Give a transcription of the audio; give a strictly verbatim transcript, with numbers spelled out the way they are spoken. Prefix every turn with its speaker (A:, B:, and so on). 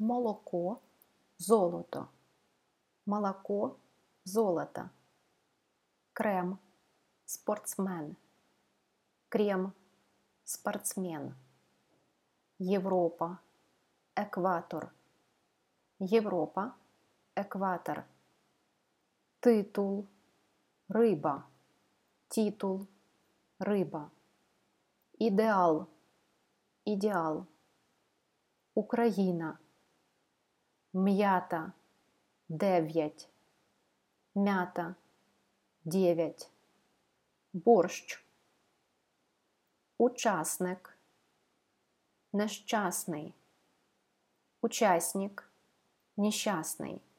A: молоко, золото, молоко, золото, крем, спортсмен, крем, спортсмен, Європа, екватор, Європа, екватор, титул, риба, титул, риба, ідеал, ідеал, Україна, м'ята, дев'ять, м'ята, дев'ять, борщ, учасник, нещасний, учасник, нещасний.